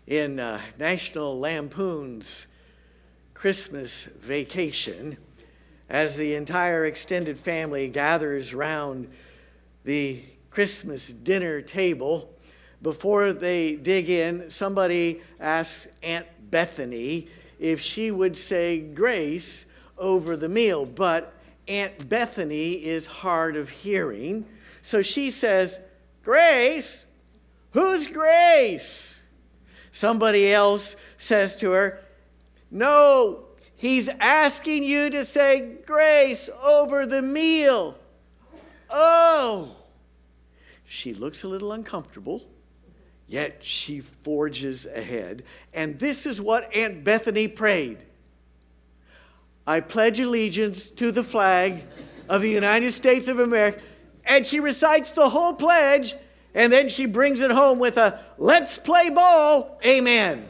In National Lampoon's Christmas Vacation, as the entire extended family gathers round the Christmas dinner table, before they dig in, somebody asks Aunt Bethany if she would say grace over the meal. But Aunt Bethany is hard of hearing, so she says, "Grace? Who's Grace?" Somebody else says to her, "No, he's asking you to say grace over the meal." Oh! She looks a little uncomfortable, yet she forges ahead. And this is what Aunt Bethany prayed. "I pledge allegiance to the flag of the United States of America." And she recites the whole pledge, and then she brings it home with a "let's play ball, amen."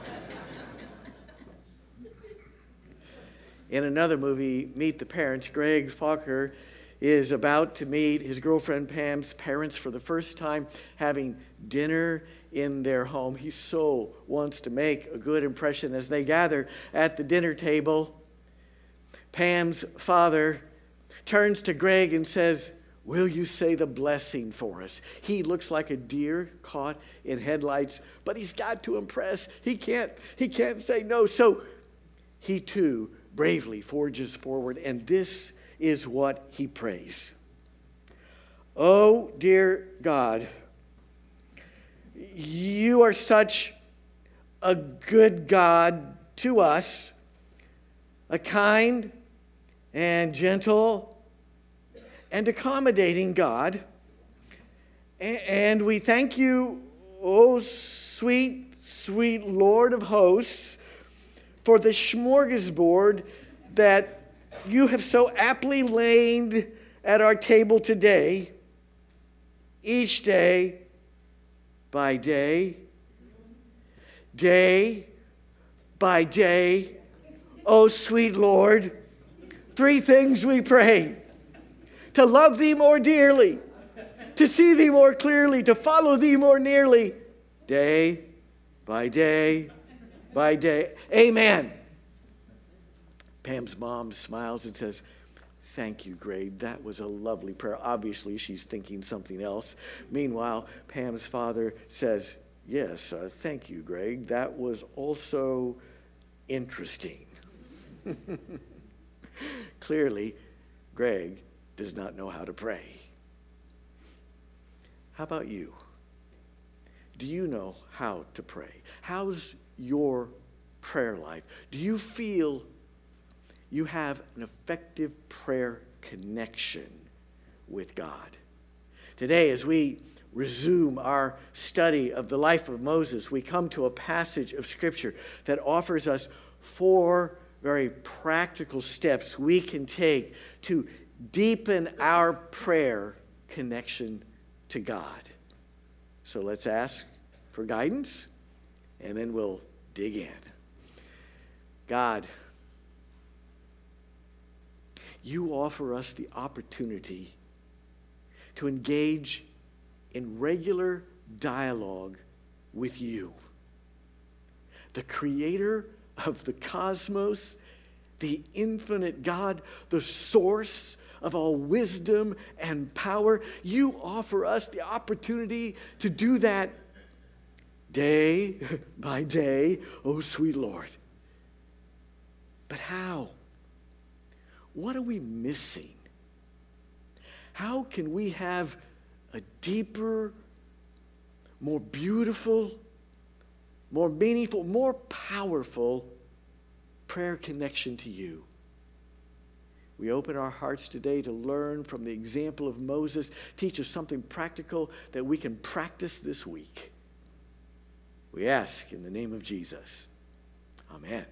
In another movie, Meet the Parents, Greg Fokker is about to meet his girlfriend Pam's parents for the first time, having dinner in their home. He so wants to make a good impression. As they gather at the dinner table, Pam's father turns to Greg and says, "Will you say the blessing for us?" He looks like a deer caught in headlights, but he's got to impress. He can't say no. So he too bravely forges forward, and this is what he prays. "Oh, dear God, you are such a good God to us, a kind and gentle and accommodating God. And we thank you, oh sweet, sweet Lord of hosts, for the smorgasbord that you have so aptly laid at our table today, each day by day, day by day. Oh, sweet Lord, three things we pray: to love thee more dearly, to see thee more clearly, to follow thee more nearly, day by day by day. Amen." Pam's mom smiles and says, "Thank you, Greg. That was a lovely prayer." Obviously, she's thinking something else. Meanwhile, Pam's father says, "Yes, thank you, Greg. That was also interesting." Clearly, Greg does not know how to pray. How about you? Do you know how to pray? How's your prayer life? Do you feel you have an effective prayer connection with God? Today, as we resume our study of the life of Moses, we come to a passage of Scripture that offers us 4 very practical steps we can take to deepen our prayer connection to God. So let's ask for guidance, and then we'll dig in. God, you offer us the opportunity to engage in regular dialogue with you, the creator of the cosmos, the infinite God, the source of all wisdom and power. You offer us the opportunity to do that day by day, oh sweet Lord. But how? What are we missing? How can we have a deeper, more beautiful, more meaningful, more powerful prayer connection to you? We open our hearts today to learn from the example of Moses. Teach us something practical that we can practice this week. We ask in the name of Jesus. Amen.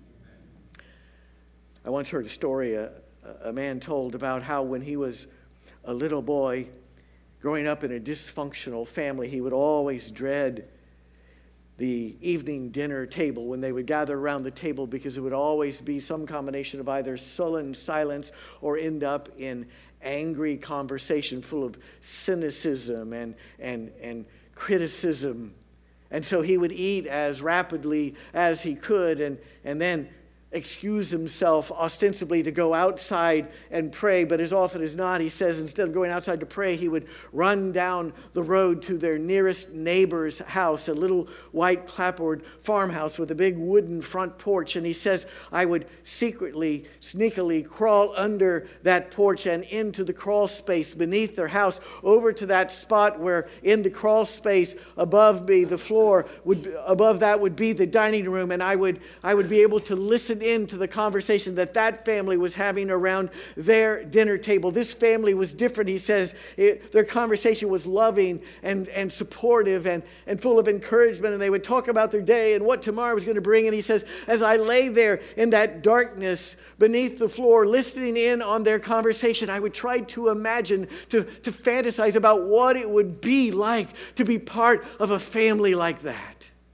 I once heard a story a man told about how when he was a little boy growing up in a dysfunctional family, he would always dread the evening dinner table when they would gather around the table, because it would always be some combination of either sullen silence or end up in angry conversation full of cynicism and criticism. And so he would eat as rapidly as he could and then excuse himself ostensibly to go outside and pray. But as often as not, he says, instead of going outside to pray, he would run down the road to their nearest neighbor's house, a little white clapboard farmhouse with a big wooden front porch. And he says, I would secretly, sneakily crawl under that porch and into the crawl space beneath their house, over to that spot where in the crawl space above me, the floor, above that would be the dining room. And I would be able to listen into the conversation that family was having around their dinner table. This family was different, he says. Their conversation was loving and supportive and full of encouragement, and they would talk about their day and what tomorrow was going to bring. And he says, as I lay there in that darkness beneath the floor, listening in on their conversation, I would try to imagine, to fantasize about what it would be like to be part of a family like that.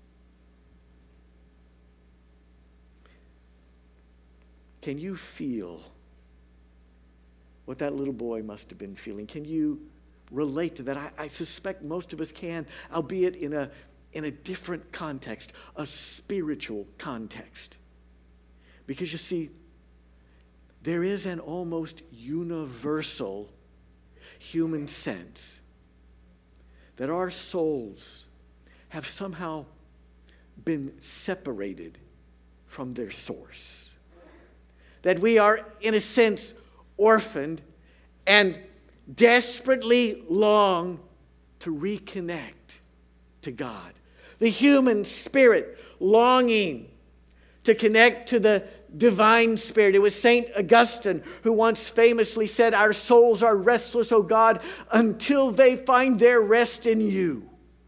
Can you feel what that little boy must have been feeling? Can you relate to that? I suspect most of us can, albeit in a different context, a spiritual context. Because you see, there is an almost universal human sense that our souls have somehow been separated from their source. That we are, in a sense, orphaned and desperately long to reconnect to God. The human spirit longing to connect to the divine spirit. It was St. Augustine who once famously said, our souls are restless, O God, until they find their rest in you.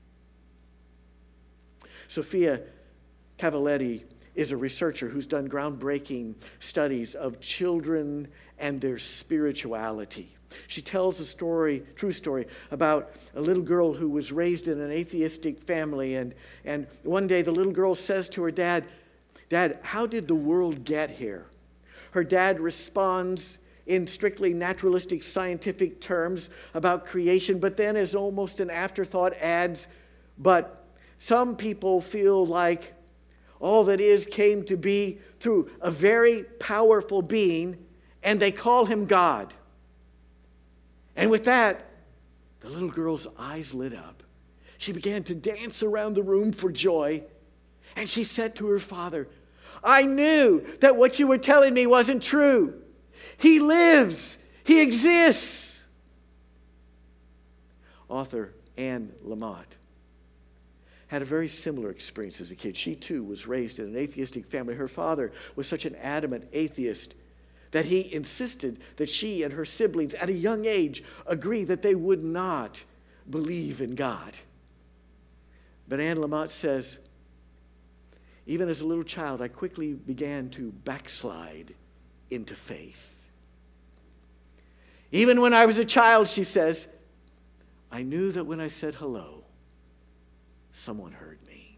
Sophia Cavalletti is a researcher who's done groundbreaking studies of children and their spirituality. She tells a story, true story, about a little girl who was raised in an atheistic family. And one day the little girl says to her dad, Dad, how did the world get here? Her dad responds in strictly naturalistic scientific terms about creation, but then as almost an afterthought adds, but some people feel like all that is came to be through a very powerful being, and they call him God. And with that, the little girl's eyes lit up. She began to dance around the room for joy, and she said to her father, I knew that what you were telling me wasn't true. He lives. He exists. Author Anne Lamott had a very similar experience as a kid. She too was raised in an atheistic family. Her father was such an adamant atheist that he insisted that she and her siblings at a young age agree that they would not believe in God. But Anne Lamott says, even as a little child, I quickly began to backslide into faith. Even when I was a child, she says, I knew that when I said hello, someone heard me.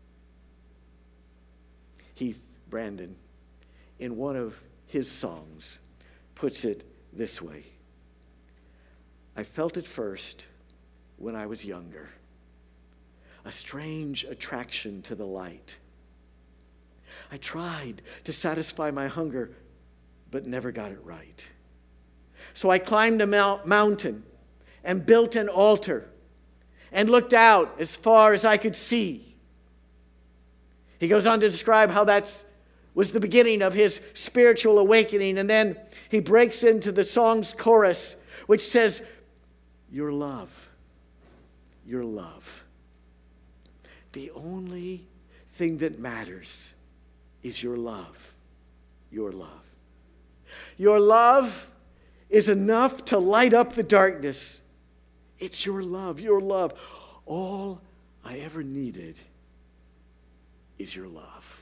Heath Brandon, in one of his songs, puts it this way. I felt it first when I was younger, a strange attraction to the light. I tried to satisfy my hunger, but never got it right. So I climbed a mountain and built an altar and looked out as far as I could see. He goes on to describe how that was the beginning of his spiritual awakening. And then he breaks into the song's chorus, which says, your love, your love. The only thing that matters is your love, your love. Your love is enough to light up the darkness. It's your love, your love. All I ever needed is your love.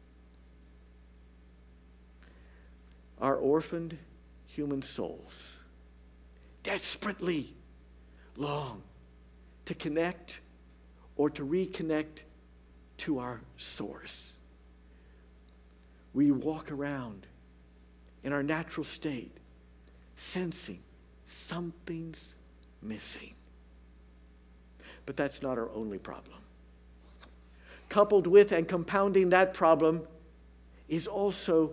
Our orphaned human souls desperately long to connect or to reconnect to our source. We walk around in our natural state, sensing something's missing. But that's not our only problem. coupled with and compounding that problem is also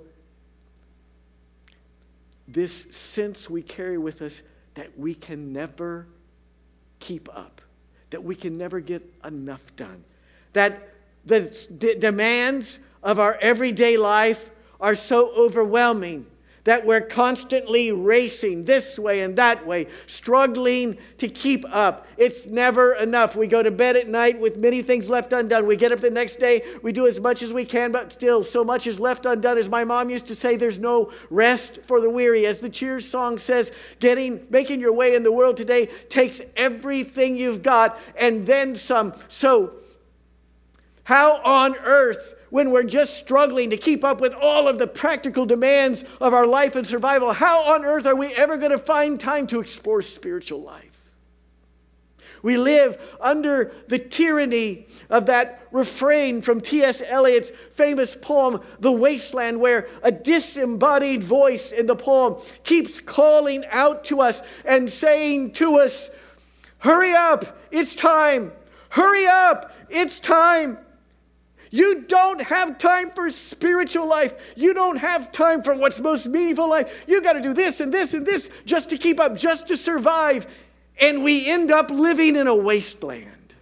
this sense we carry with us that we can never keep up, that we can never get enough done, that the demands of our everyday life are so overwhelming that we're constantly racing this way and that way, struggling to keep up. It's never enough. We go to bed at night with many things left undone. We get up the next day, we do as much as we can, but still so much is left undone. As my mom used to say, there's no rest for the weary. As the Cheers song says, making your way in the world today takes everything you've got and then some. So how on earth, when we're just struggling to keep up with all of the practical demands of our life and survival, how on earth are we ever going to find time to explore spiritual life? We live under the tyranny of that refrain from T.S. Eliot's famous poem, The Wasteland, where a disembodied voice in the poem keeps calling out to us and saying to us, hurry up, it's time. Hurry up, it's time. You don't have time for spiritual life. You don't have time for what's most meaningful life. You got to do this and this and this just to keep up, just to survive. And we end up living in a wasteland.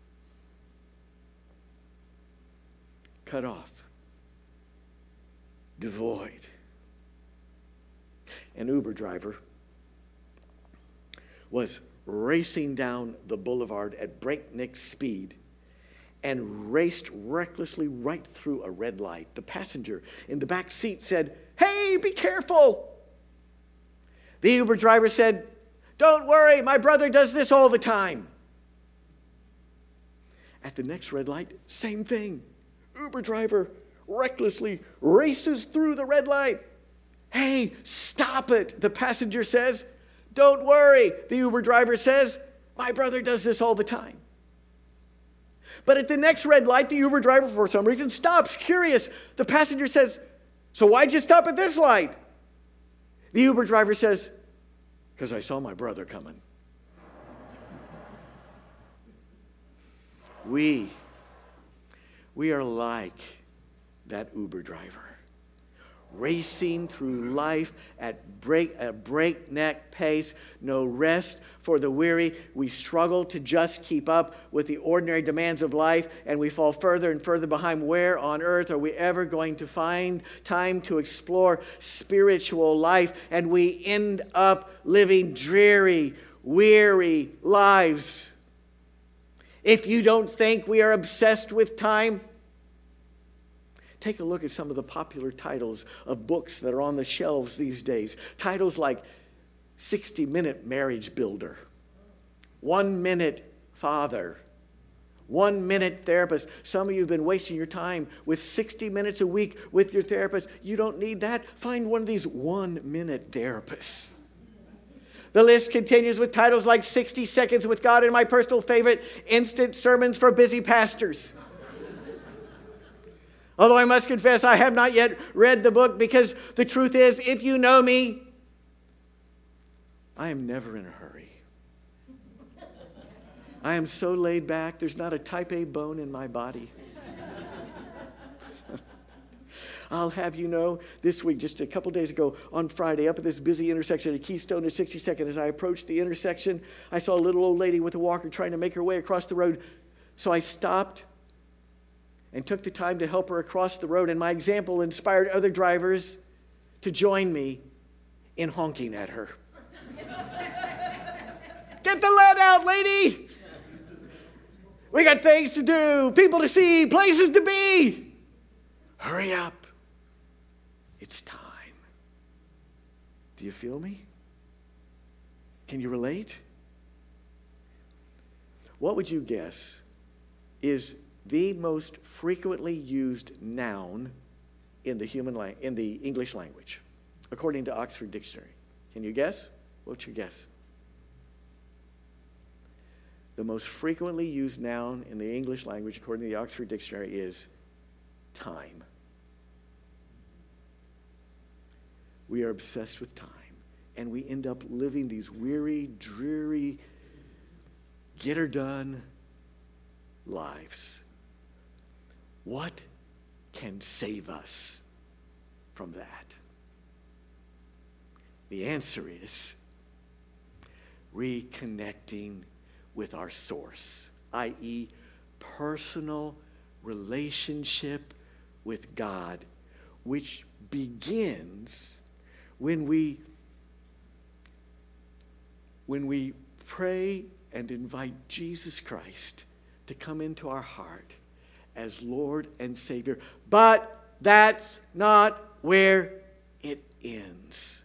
Cut off. Devoid. An Uber driver was racing down the boulevard at breakneck speed and raced recklessly right through a red light. The passenger in the back seat said, "Hey, be careful." The Uber driver said, "Don't worry, my brother does this all the time." At the next red light, same thing. Uber driver recklessly races through the red light. "Hey, stop it," the passenger says. "Don't worry," the Uber driver says, "my brother does this all the time." But at the next red light, the Uber driver, for some reason, stops, curious. The passenger says, "So why'd you stop at this light?" The Uber driver says, "Because I saw my brother coming." We are like that Uber driver, racing through life at a breakneck pace, no rest for the weary. We struggle to just keep up with the ordinary demands of life, and we fall further and further behind. Where on earth are we ever going to find time to explore spiritual life? And we end up living dreary, weary lives. If you don't think we are obsessed with time, take a look at some of the popular titles of books that are on the shelves these days. Titles like 60-Minute Marriage Builder, 1-Minute Father, 1-Minute Therapist. Some of you have been wasting your time with 60 minutes a week with your therapist. You don't need that. Find one of these 1-minute therapists. The list continues with titles like 60 Seconds with God and my personal favorite, Instant Sermons for Busy Pastors. Although I must confess, I have not yet read the book, because the truth is, if you know me, I am never in a hurry. I am so laid back, there's not a type A bone in my body. I'll have you know, this week, just a couple days ago, on Friday, up at this busy intersection at Keystone and 62nd, as I approached the intersection, I saw a little old lady with a walker trying to make her way across the road. So I stopped and took the time to help her across the road. And my example inspired other drivers to join me in honking at her. "Get the lead out, lady! We got things to do, people to see, places to be. Hurry up. It's time." Do you feel me? Can you relate? What would you guess is the most frequently used noun in the English language, according to Oxford Dictionary? Can you guess? What's your guess? The most frequently used noun in the English language, according to the Oxford Dictionary, is time. We are obsessed with time, and we end up living these weary, dreary, get her done lives. What can save us from that? The answer is reconnecting with our source, i.e., personal relationship with God, which begins when we pray and invite Jesus Christ to come into our heart as Lord and Savior. But that's not where it ends.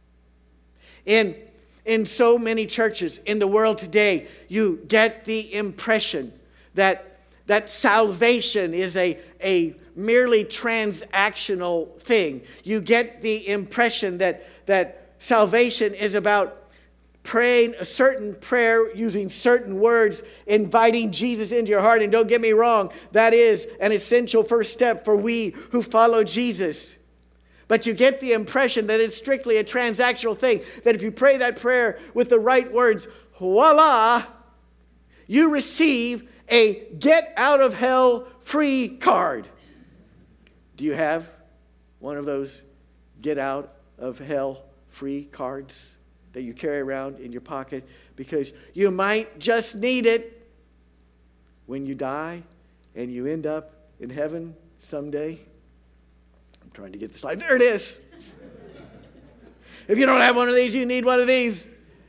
In so many churches in the world today, you get the impression that salvation is a merely transactional thing. You get the impression that salvation is about praying a certain prayer using certain words, inviting Jesus into your heart. And don't get me wrong, that is an essential first step for we who follow Jesus. But you get the impression that it's strictly a transactional thing, that if you pray that prayer with the right words, voila, you receive a get out of hell free card. Do you have one of those get out of hell free cards that you carry around in your pocket? Because you might just need it when you die and you end up in heaven someday. I'm trying to get the slide. There it is. If you don't have one of these, you need one of these.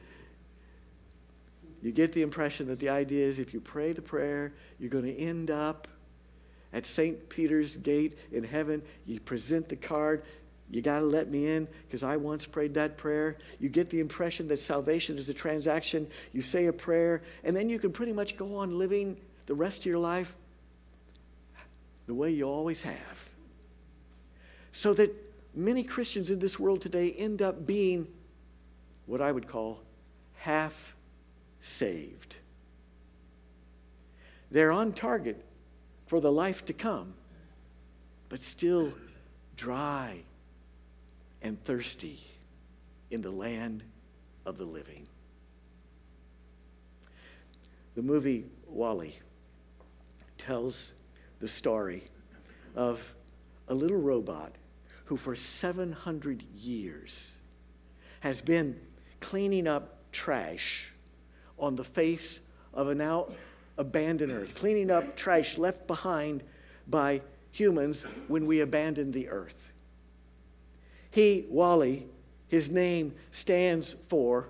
You get the impression that the idea is if you pray the prayer, you're going to end up at St. Peter's gate in heaven. You present the card. You got to let me in because I once prayed that prayer. You get the impression that salvation is a transaction. You say a prayer, and then you can pretty much go on living the rest of your life the way you always have. So that many Christians in this world today end up being what I would call half saved. They're on target for the life to come, but still dry and thirsty in the land of the living. The movie WALL-E tells the story of a little robot who for 700 years has been cleaning up trash on the face of a now abandoned earth, cleaning up trash left behind by humans when we abandoned the earth. He, WALL-E, his name stands for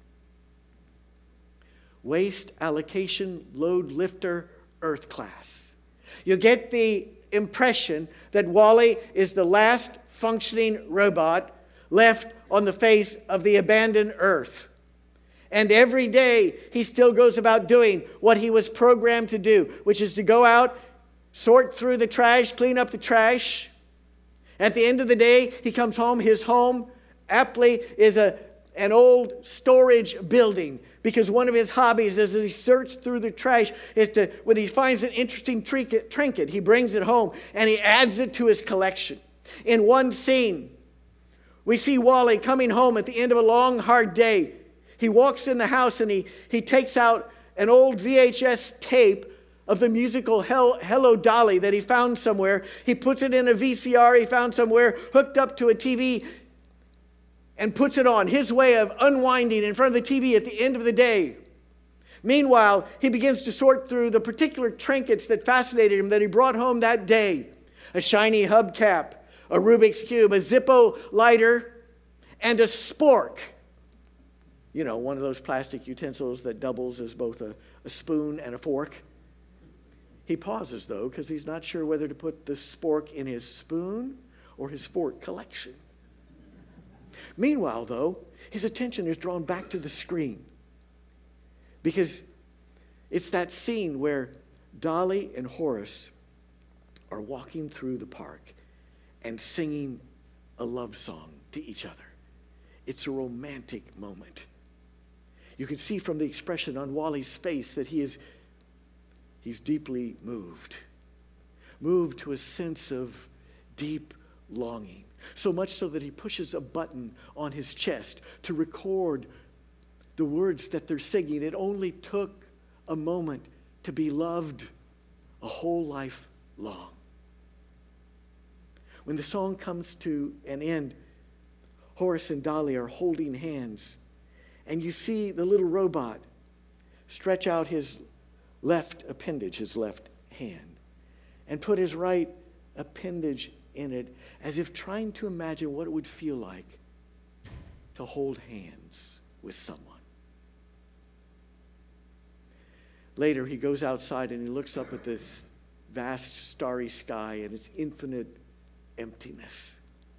Waste Allocation Load Lifter Earth Class. You get the impression that WALL-E is the last functioning robot left on the face of the abandoned earth. And every day he still goes about doing what he was programmed to do, which is to go out, sort through the trash, clean up the trash. At the end of the day, he comes home. His home aptly is an old storage building, because one of his hobbies as he sorts through the trash is to, when he finds an interesting trinket, he brings it home and he adds it to his collection. In one scene, we see WALL-E coming home at the end of a long, hard day. He walks in the house and he takes out an old VHS tape of the musical Hello Dolly that he found somewhere. He puts it in a VCR he found somewhere, hooked up to a TV, and puts it on. His way of unwinding in front of the TV at the end of the day. Meanwhile, he begins to sort through the particular trinkets that fascinated him that he brought home that day. A shiny hubcap, a Rubik's Cube, a Zippo lighter, and a spork. You know, one of those plastic utensils that doubles as both a spoon and a fork. He pauses, though, because he's not sure whether to put the spork in his spoon or his fork collection. Meanwhile, though, his attention is drawn back to the screen, because it's that scene where Dolly and Horace are walking through the park and singing a love song to each other. It's a romantic moment. You can see from the expression on WALL-E's face that he's deeply moved to a sense of deep longing. So much so that he pushes a button on his chest to record the words that they're singing. It only took a moment to be loved a whole life long. When the song comes to an end, Horace and Dolly are holding hands, and you see the little robot stretch out his left appendage, his left hand, and put his right appendage in it, as if trying to imagine what it would feel like to hold hands with someone. Later, he goes outside and he looks up at this vast starry sky and its infinite emptiness.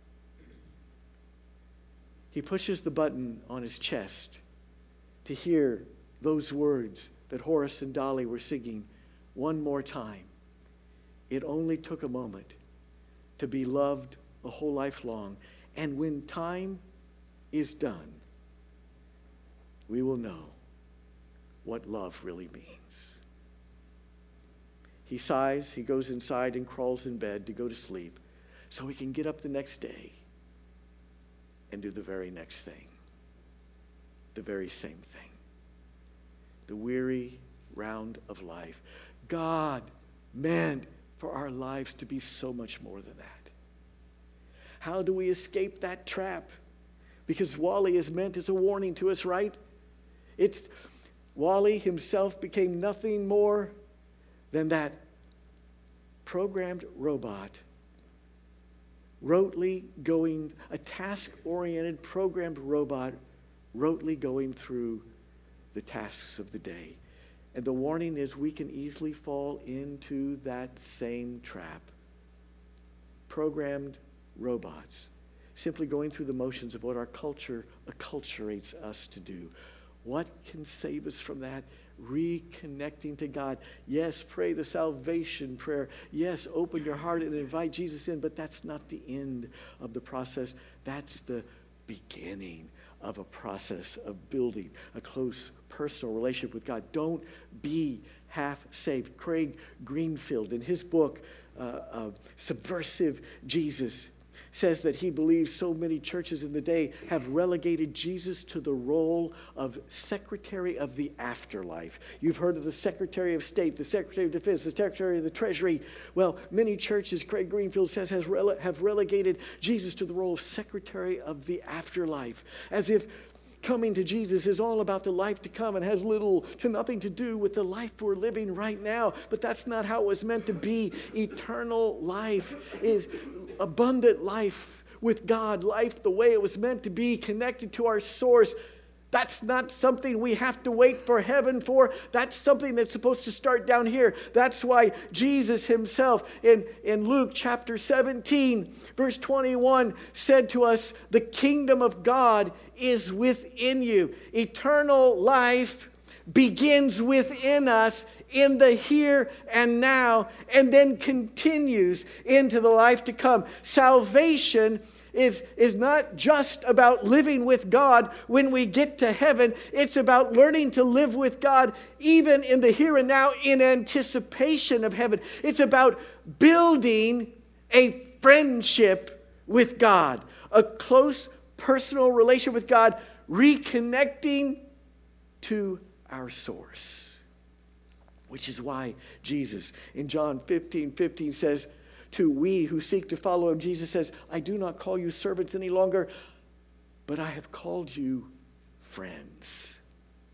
He pushes the button on his chest to hear those words that Horace and Dolly were singing one more time. It only took a moment to be loved a whole life long. And when time is done, we will know what love really means. He sighs, he goes inside and crawls in bed to go to sleep so he can get up the next day and do the very next thing, the very same thing. The weary round of life. God meant for our lives to be so much more than that. How do we escape that trap? Because Wally is meant as a warning to us, right? Wally himself became nothing more than that programmed robot, a task-oriented programmed robot, rotely going through the tasks of the day. And the warning is we can easily fall into that same trap. Programmed robots, simply going through the motions of what our culture acculturates us to do. What can save us from that? Reconnecting to God. Yes, pray the salvation prayer. Yes, open your heart and invite Jesus in, but that's not the end of the process. That's the beginning of a process of building a close personal relationship with God. Don't be half saved. Craig Greenfield, in his book, Subversive Jesus, says that he believes so many churches in the day have relegated Jesus to the role of Secretary of the Afterlife. You've heard of the Secretary of State, the Secretary of Defense, the Secretary of the Treasury. Well, many churches, Craig Greenfield says, have relegated Jesus to the role of Secretary of the Afterlife, as if coming to Jesus is all about the life to come and has little to nothing to do with the life we're living right now. But that's not how it was meant to be. Eternal life is abundant life with God, life the way it was meant to be, connected to our source. That's not something we have to wait for heaven for. That's something that's supposed to start down here. That's why Jesus himself in Luke chapter 17, verse 21, said to us, the kingdom of God is within you. Eternal life begins within us in the here and now, and then continues into the life to come. Salvation is not just about living with God when we get to heaven. It's about learning to live with God even in the here and now in anticipation of heaven. It's about building a friendship with God, a close personal relationship with God, reconnecting to our source. Which is why Jesus in John 15:15 says, to we who seek to follow him, Jesus says, I do not call you servants any longer, but I have called you friends.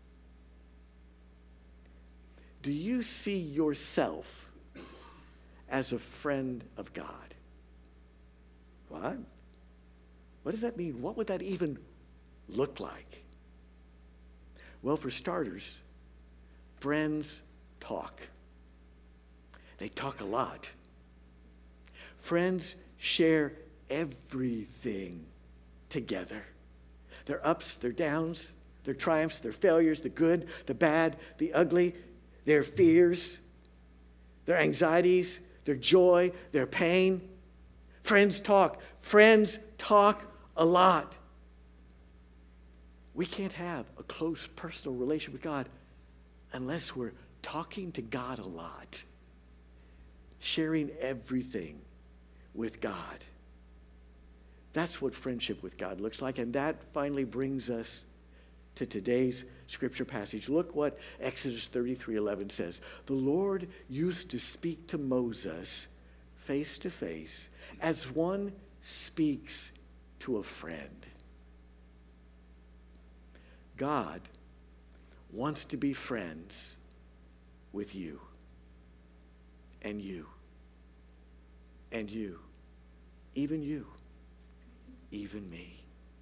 Do you see yourself as a friend of God? What? What does that mean? What would that even look like? Well, for starters, friends talk. They talk a lot. Friends share everything together. Their ups, their downs, their triumphs, their failures, the good, the bad, the ugly, their fears, their anxieties, their joy, their pain. Friends talk. Friends talk a lot. We can't have a close personal relationship with God unless we're talking to God a lot, sharing everything with God. That's what friendship with God looks like. And that finally brings us to today's scripture passage. Look what Exodus 33:11 says. The Lord used to speak to Moses face to face as one speaks to a friend. God wants to be friends with you and you and you, even me.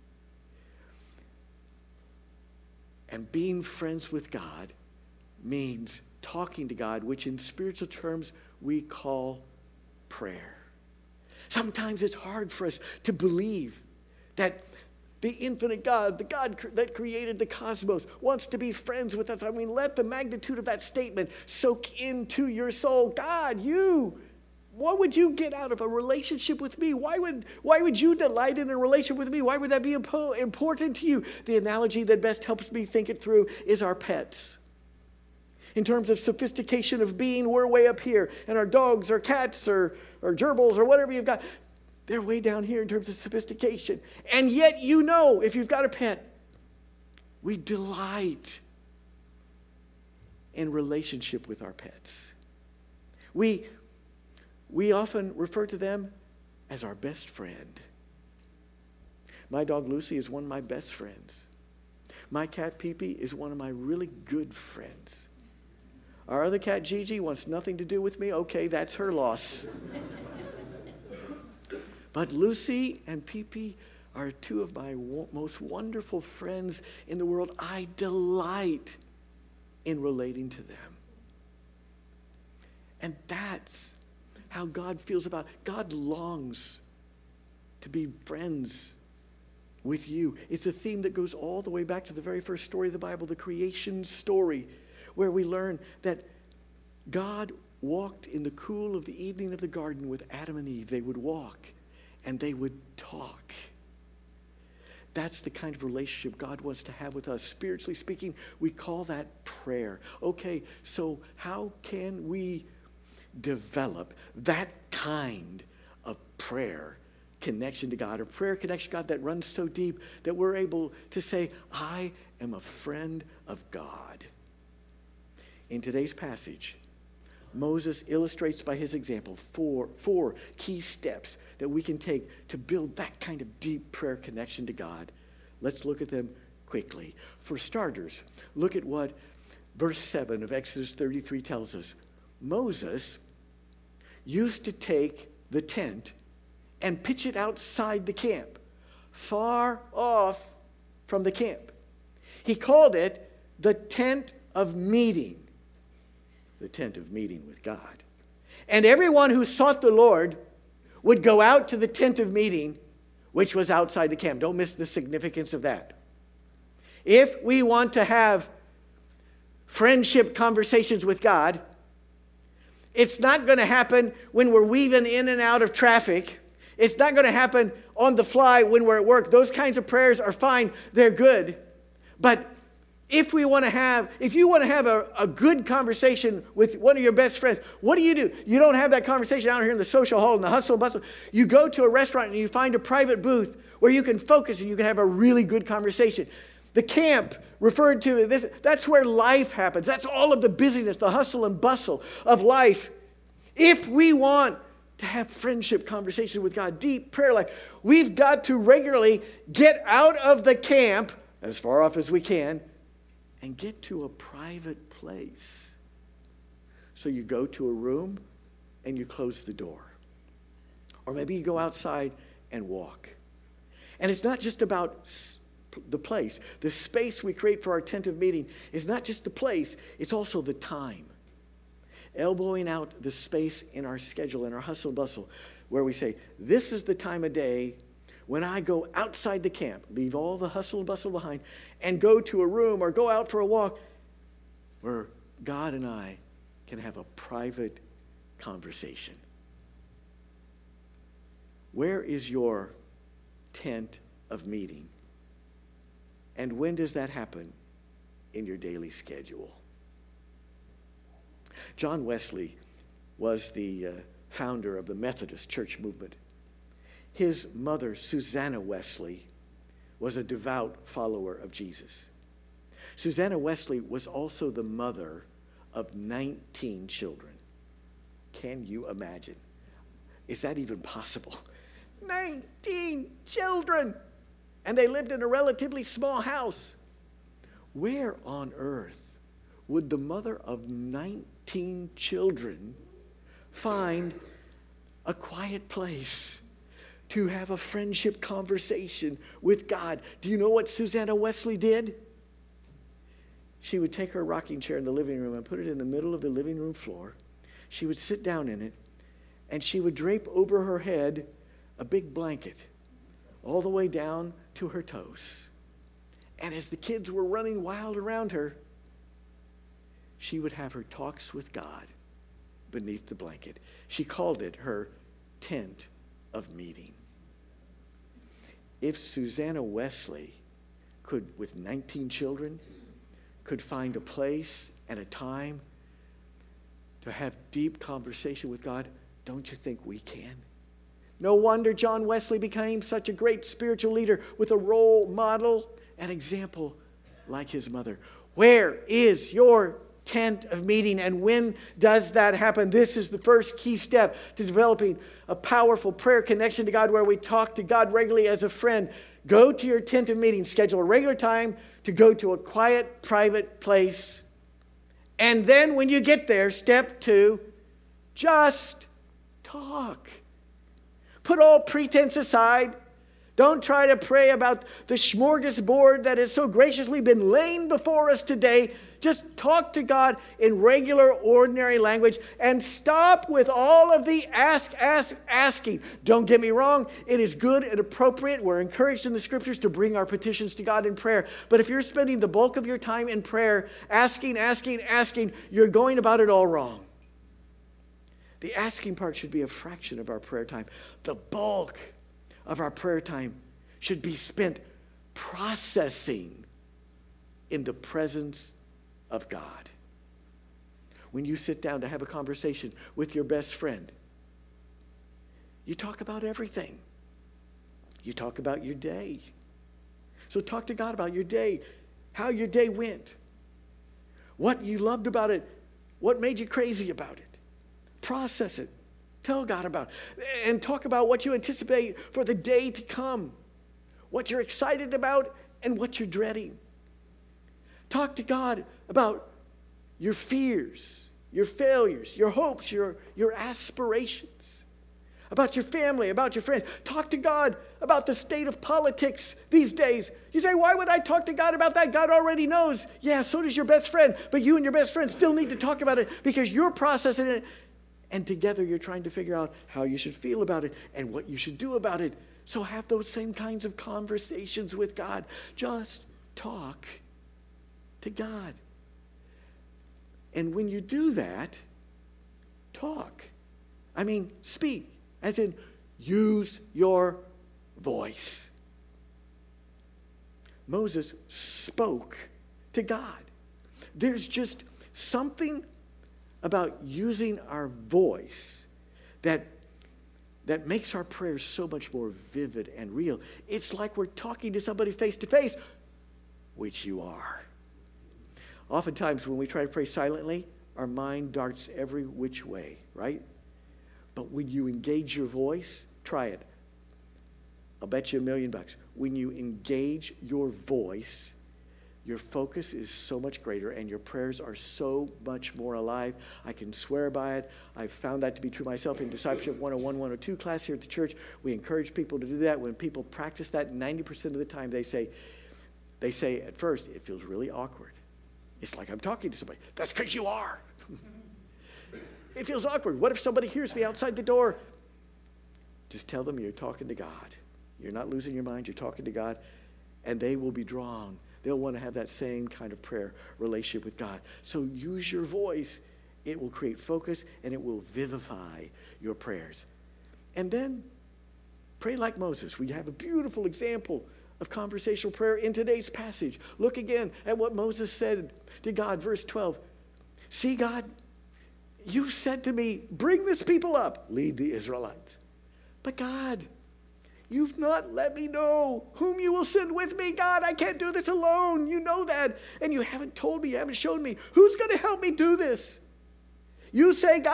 And being friends with God means talking to God, which in spiritual terms we call prayer. Sometimes it's hard for us to believe that the infinite God, the God that created the cosmos, wants to be friends with us. I mean, let the magnitude of that statement soak into your soul. God, what would you get out of a relationship with me? Why would you delight in a relationship with me? Why would that be important to you? The analogy that best helps me think it through is our pets. In terms of sophistication of being, we're way up here. And our dogs or cats or gerbils or whatever you've got, they're way down here in terms of sophistication. And yet if you've got a pet, we delight in relationship with our pets. We often refer to them as our best friend. My dog Lucy is one of my best friends. My cat Pee-Pee is one of my really good friends. Our other cat Gigi wants nothing to do with me. Okay, that's her loss. But Lucy and Pee-Pee are two of my most wonderful friends in the world. I delight in relating to them. And that's how God feels about it. God longs to be friends with you. It's a theme that goes all the way back to the very first story of the Bible, the creation story, where we learn that God walked in the cool of the evening of the garden with Adam and Eve. They would walk and they would talk. That's the kind of relationship God wants to have with us. Spiritually speaking, we call that prayer. Okay, so how can we develop that kind of prayer connection to God, or prayer connection to God that runs so deep that we're able to say, I am a friend of God? In today's passage, Moses illustrates by his example four key steps that we can take to build that kind of deep prayer connection to God. Let's look at them quickly. For starters, look at what verse 7 of Exodus 33 tells us. Moses used to take the tent and pitch it outside the camp, far off from the camp. He called it the tent of meeting. The tent of meeting with God. And everyone who sought the Lord would go out to the tent of meeting, which was outside the camp. Don't miss the significance of that. If we want to have friendship conversations with God, it's not going to happen when we're weaving in and out of traffic. It's not going to happen on the fly when we're at work. Those kinds of prayers are fine. They're good. But if you want to have a good conversation with one of your best friends, what do? You don't have that conversation out here in the social hall, in the hustle and bustle. You go to a restaurant and you find a private booth where you can focus and you can have a really good conversation. The camp referred to this, that's where life happens. That's all of the busyness, the hustle and bustle of life. If we want to have friendship conversations with God, deep prayer life, we've got to regularly get out of the camp, as far off as we can, and get to a private place. So you go to a room and you close the door. Or maybe you go outside and walk. And it's not just about the place. The space we create for our tent of meeting is not just the place, it's also the time. Elbowing out the space in our schedule, in our hustle and bustle, where we say, this is the time of day when I go outside the camp, leave all the hustle and bustle behind, and go to a room or go out for a walk where God and I can have a private conversation. Where is your tent of meeting? And when does that happen in your daily schedule? John Wesley was the founder of the Methodist Church movement. His mother, Susanna Wesley, was a devout follower of Jesus. Susanna Wesley was also the mother of 19 children. Can you imagine? Is that even possible? 19 children. And they lived in a relatively small house. Where on earth would the mother of 19 children find a quiet place to have a friendship conversation with God? Do you know what Susanna Wesley did? She would take her rocking chair in the living room and put it in the middle of the living room floor. She would sit down in it, and she would drape over her head a big blanket all the way down to her toes. And as the kids were running wild around her, she would have her talks with God beneath the blanket. She called it her tent of meeting. If Susanna Wesley could, with 19 children, could find a place and a time to have deep conversation with God, don't you think we can? No wonder John Wesley became such a great spiritual leader with a role model and example like his mother. Where is your tent of meeting, and when does that happen? This is the first key step to developing a powerful prayer connection to God, where we talk to God regularly as a friend. Go to your tent of meeting. Schedule a regular time to go to a quiet, private place. And then when you get there, step 2, just talk. Put all pretense aside. Don't try to pray about the smorgasbord that has so graciously been laying before us today. Just talk to God in regular, ordinary language, and stop with all of the asking. Don't get me wrong. It is good and appropriate. We're encouraged in the scriptures to bring our petitions to God in prayer. But if you're spending the bulk of your time in prayer, asking, you're going about it all wrong. The asking part should be a fraction of our prayer time. The bulk of our prayer time should be spent processing in the presence of God. When you sit down to have a conversation with your best friend, you talk about everything. You talk about your day. So talk to God about your day, how your day went, what you loved about it, what made you crazy about it. Process it. Tell God about it. And talk about what you anticipate for the day to come, what you're excited about and what you're dreading. Talk to God about your fears, your failures, your hopes, your aspirations, about your family, about your friends. Talk to God about the state of politics these days. You say, why would I talk to God about that? God already knows. Yeah, so does your best friend. But you and your best friend still need to talk about it because you're processing it. And together you're trying to figure out how you should feel about it and what you should do about it. So have those same kinds of conversations with God. Just talk to God. And when you do that, talk. I mean, speak. As in, use your voice. Moses spoke to God. There's just something about using our voice that makes our prayers so much more vivid and real. It's like we're talking to somebody face to face, which you are. Oftentimes when we try to pray silently, our mind darts every which way, right? But when you engage your voice, try it. I'll bet you $1 million. When you engage your voice, your focus is so much greater and your prayers are so much more alive. I can swear by it. I've found that to be true myself in Discipleship 101, 102 class here at the church. We encourage people to do that. When people practice that, 90% of the time they say at first, it feels really awkward. It's like I'm talking to somebody. That's because you are. It feels awkward. What if somebody hears me outside the door? Just tell them you're talking to God. You're not losing your mind. You're talking to God. And they will be drawn. They'll want to have that same kind of prayer relationship with God. So use your voice. It will create focus and it will vivify your prayers. And then pray like Moses. We have a beautiful example of conversational prayer in today's passage. Look again at what Moses said to God, verse 12. See, God, you said to me, bring this people up, lead the Israelites. But God, you've not let me know whom you will send with me. God, I can't do this alone. You know that. And you haven't told me, you haven't shown me. Who's going to help me do this? You say, God,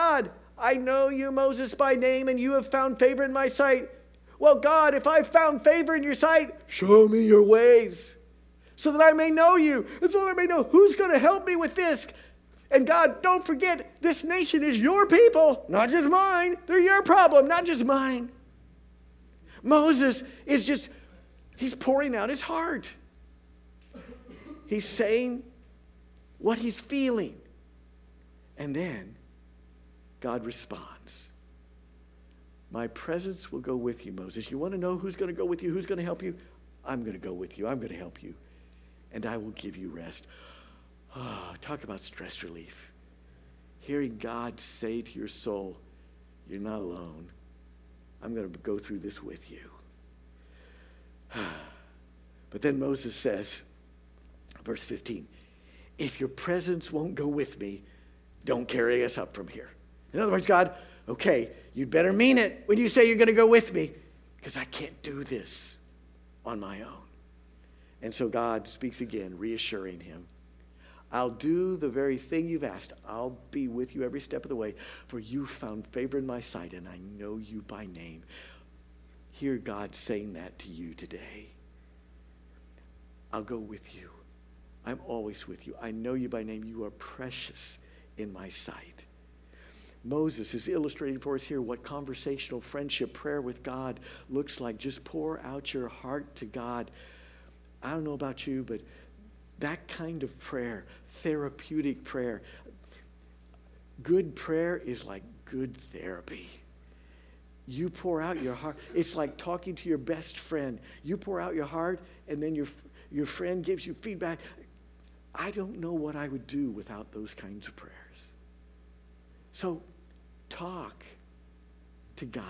I know you, Moses, by name, and you have found favor in my sight. Well, God, if I've found favor in your sight, show me your ways so that I may know you and so that I may know who's going to help me with this. And God, don't forget, this nation is your people, not just mine. They're your problem, not just mine. Moses is he's pouring out his heart. He's saying what he's feeling. And then God responds. My presence will go with you, Moses. You want to know who's going to go with you? Who's going to help you? I'm going to go with you. I'm going to help you. And I will give you rest. Oh, talk about stress relief. Hearing God say to your soul, you're not alone. I'm going to go through this with you. But then Moses says, verse 15, if your presence won't go with me, don't carry us up from here. In other words, God, okay, you'd better mean it when you say you're going to go with me, because I can't do this on my own. And so God speaks again, reassuring him. I'll do the very thing you've asked. I'll be with you every step of the way, for you found favor in my sight, and I know you by name. Hear God saying that to you today. I'll go with you. I'm always with you. I know you by name. You are precious in my sight. Moses is illustrating for us here what conversational friendship prayer with God looks like. Just pour out your heart to God. I don't know about you, but that kind of prayer, therapeutic prayer, good prayer is like good therapy. You pour out your heart. It's like talking to your best friend. You pour out your heart, and then your friend gives you feedback. I don't know what I would do without those kinds of prayers. So talk to God.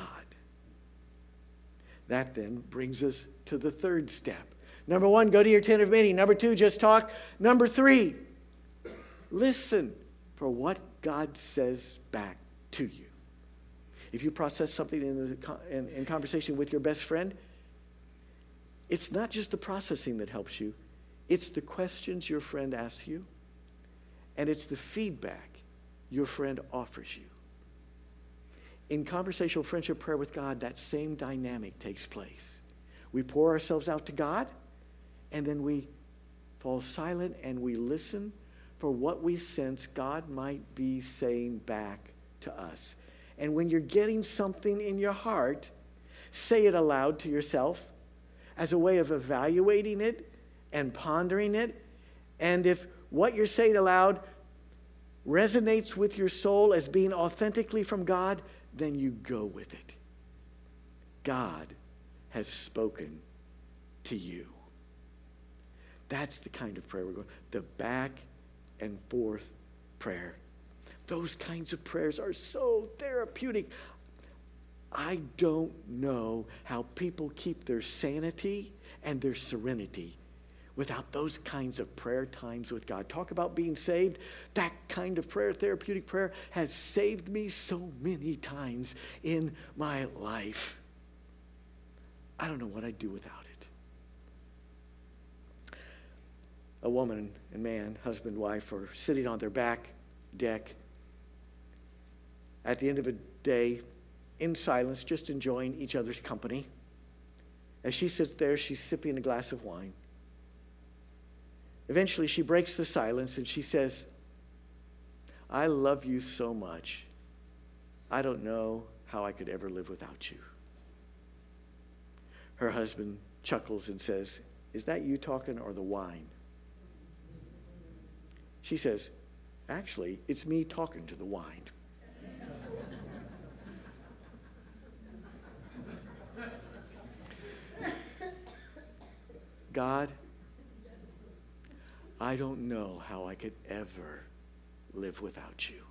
That then brings us to the third step. Number 1, go to your tent of meeting. Number 2, just talk. Number 3, listen for what God says back to you. If you process something in conversation with your best friend, it's not just the processing that helps you. It's the questions your friend asks you, and it's the feedback your friend offers you. In conversational friendship prayer with God, that same dynamic takes place. We pour ourselves out to God, and then we fall silent and we listen for what we sense God might be saying back to us. And when you're getting something in your heart, say it aloud to yourself as a way of evaluating it and pondering it. And if what you're saying aloud resonates with your soul as being authentically from God, then you go with it. God has spoken to you. That's the kind of prayer we're going. The back and forth prayer. Those kinds of prayers are so therapeutic. I don't know how people keep their sanity and their serenity without those kinds of prayer times with God. Talk about being saved. That kind of prayer, therapeutic prayer, has saved me so many times in my life. I don't know what I'd do without it. A woman and man, husband, wife, are sitting on their back deck at the end of a day in silence, just enjoying each other's company. As she sits there, she's sipping a glass of wine. Eventually, she breaks the silence and she says, I love you so much. I don't know how I could ever live without you. Her husband chuckles and says, is that you talking or the wine? She says, actually, it's me talking to the wine. God, I don't know how I could ever live without you.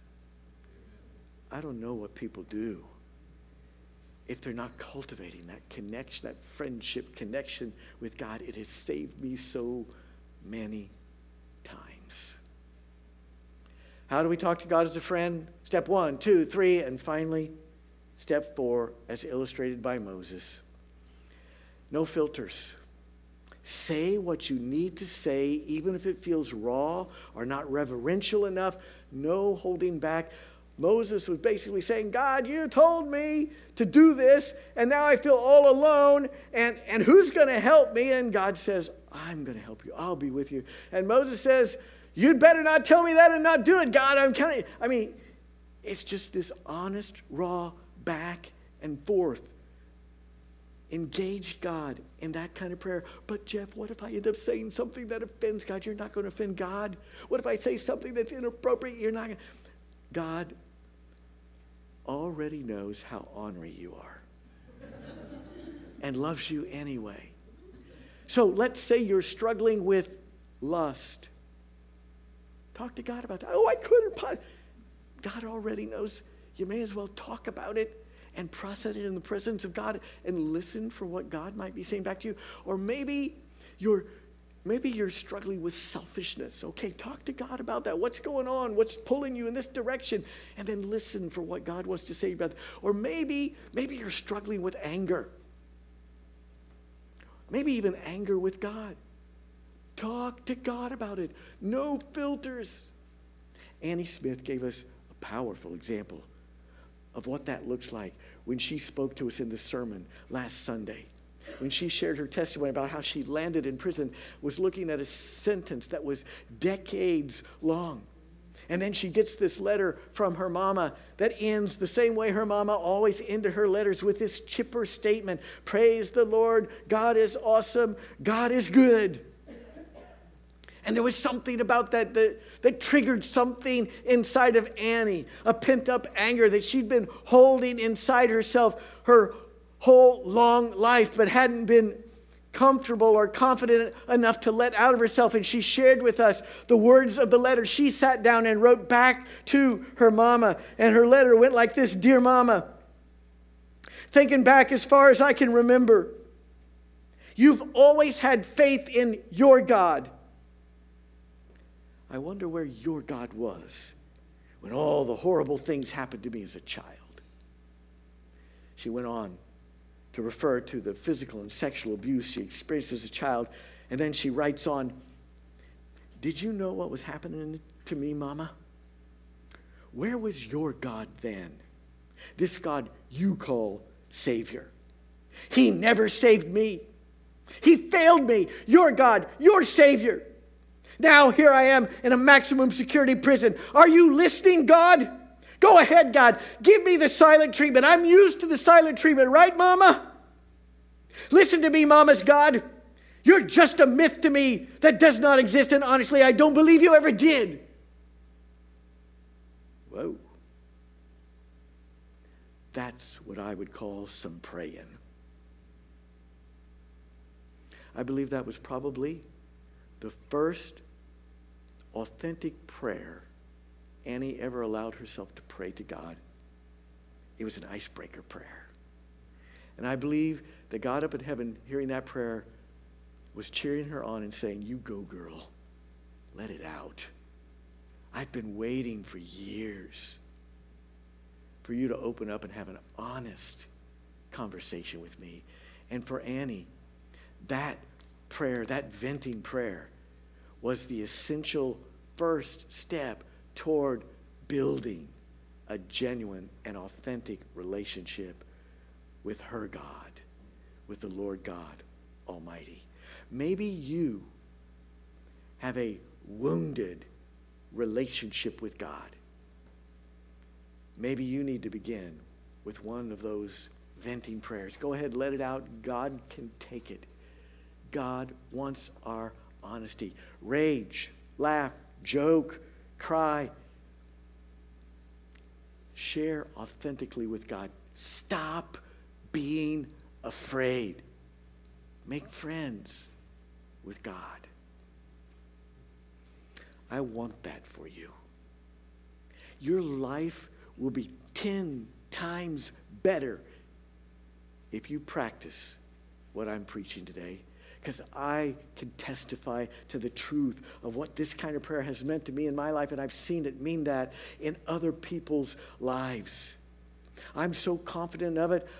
I don't know what people do if they're not cultivating that connection, that friendship connection with God. It has saved me so many times. How do we talk to God as a friend? Step 1, 2, 3, and finally, step 4, as illustrated by Moses. No filters. Say what you need to say, even if it feels raw or not reverential enough. No holding back. Moses was basically saying, God, you told me to do this, and now I feel all alone, and who's going to help me? And God says, I'm going to help you. I'll be with you. And Moses says, you'd better not tell me that and not do it, God. It's just this honest, raw back and forth. Engage God in that kind of prayer. But Jeff, what if I end up saying something that offends God? You're not going to offend God. What if I say something that's inappropriate? You're not going to. God already knows how ornery you are and loves you anyway. So let's say you're struggling with lust. Talk to God about that. Oh, I couldn't. God already knows. You may as well talk about it and process it in the presence of God and listen for what God might be saying back to you. Or maybe you're struggling with selfishness. Okay, talk to God about that. What's going on? What's pulling you in this direction? And then listen for what God wants to say about that. Or maybe you're struggling with anger. Maybe even anger with God. Talk to God about it. No filters. Annie Smith gave us a powerful example of what that looks like when she spoke to us in the sermon last Sunday. When she shared her testimony about how she landed in prison, was looking at a sentence that was decades long. And then she gets this letter from her mama that ends the same way her mama always ended her letters, with this chipper statement: praise the Lord, God is awesome, God is good. And there was something about that triggered something inside of Annie, a pent-up anger that she'd been holding inside herself her whole long life, but hadn't been comfortable or confident enough to let out of herself. And she shared with us the words of the letter. She sat down and wrote back to her mama, and her letter went like this: Dear Mama, thinking back as far as I can remember, you've always had faith in your God. I wonder where your God was when all the horrible things happened to me as a child. She went on to refer to the physical and sexual abuse she experienced as a child. And then she writes on, did you know what was happening to me, Mama? Where was your God then? This God you call Savior. He never saved me. He failed me. Your God, your Savior. Now here I am in a maximum security prison. Are you listening, God? Go ahead, God. Give me the silent treatment. I'm used to the silent treatment, right, Mama? Listen to me, Mama's God. You're just a myth to me that does not exist, and honestly, I don't believe you ever did. Whoa. That's what I would call some praying. I believe that was probably the first authentic prayer Annie ever allowed herself to pray to God. It was an icebreaker prayer. And I believe that God up in heaven, hearing that prayer, was cheering her on and saying, you go, girl. Let it out. I've been waiting for years for you to open up and have an honest conversation with me. And for Annie, that prayer, that venting prayer, was the essential first step toward building a genuine and authentic relationship with her God, with the Lord God Almighty. Maybe you have a wounded relationship with God. Maybe you need to begin with one of those venting prayers. Go ahead, let it out. God can take it. God wants our honesty. Rage, laugh, joke, cry. Share authentically with God. Stop being afraid. Make friends with God. I want that for you. Your life will be 10 times better if you practice what I'm preaching today, because I can testify to the truth of what this kind of prayer has meant to me in my life, and I've seen it mean that in other people's lives. I'm so confident of it.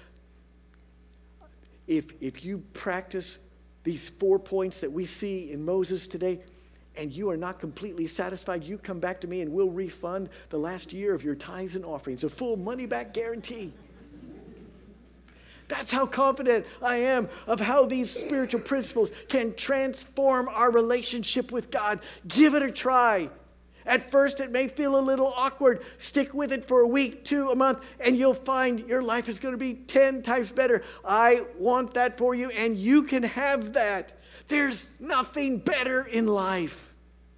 If you practice these 4 points that we see in Moses today, and you are not completely satisfied, you come back to me and we'll refund the last year of your tithes and offerings, a full money-back guarantee. That's how confident I am of how these spiritual principles can transform our relationship with God. Give it a try. At first, it may feel a little awkward. Stick with it for a week, 2, a month, and you'll find your life is going to be 10 times better. I want that for you, and you can have that. There's nothing better in life.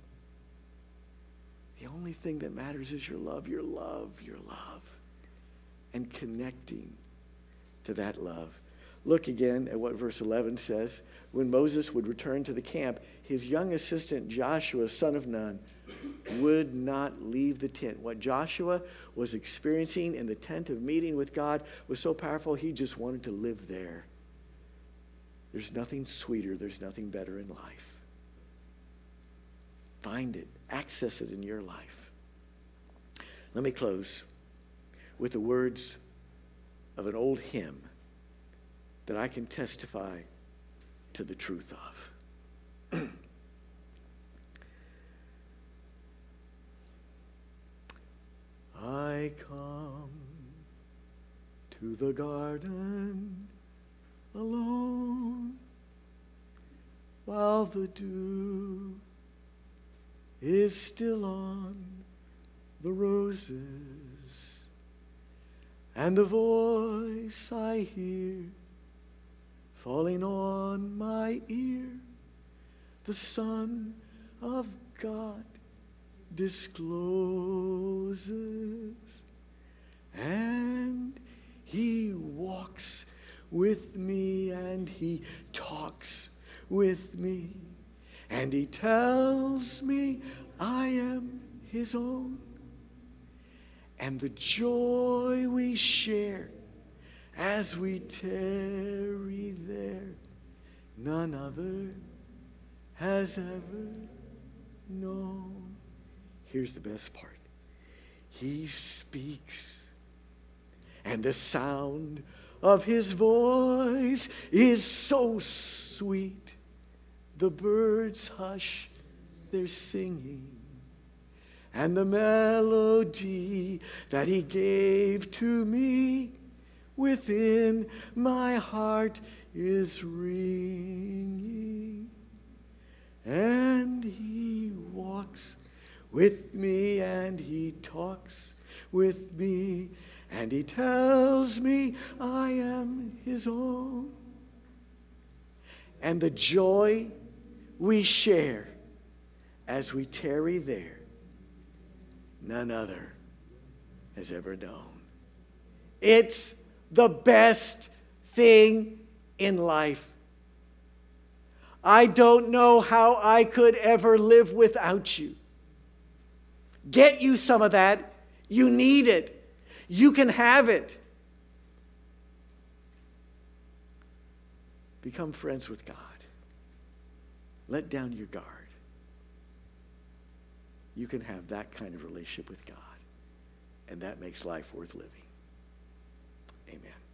The only thing that matters is your love, your love, your love, and connecting to that love. Look again at what verse 11 says. When Moses would return to the camp, his young assistant Joshua, son of Nun, would not leave the tent. What Joshua was experiencing in the tent of meeting with God was so powerful, he just wanted to live there. There's nothing sweeter, there's nothing better in life. Find it, access it in your life. Let me close with the words of an old hymn that I can testify to the truth of. I come to the garden alone while the dew is still on the roses, and the voice I hear falling on my ear, the Son of God discloses, and he walks with me and he talks with me, and he tells me I am his own. And the joy we share as we tarry there, none other has ever known. Here's the best part. He speaks, and the sound of his voice is so sweet. The birds hush their singing, and the melody that he gave to me within my heart is ringing. And he walks with me and he talks with me, and he tells me I am his own. And the joy we share as we tarry there, none other has ever known. It's the best thing in life. I don't know how I could ever live without you. Get you some of that. You need it. You can have it. Become friends with God. Let down your guard. You can have that kind of relationship with God, and that makes life worth living. Amen.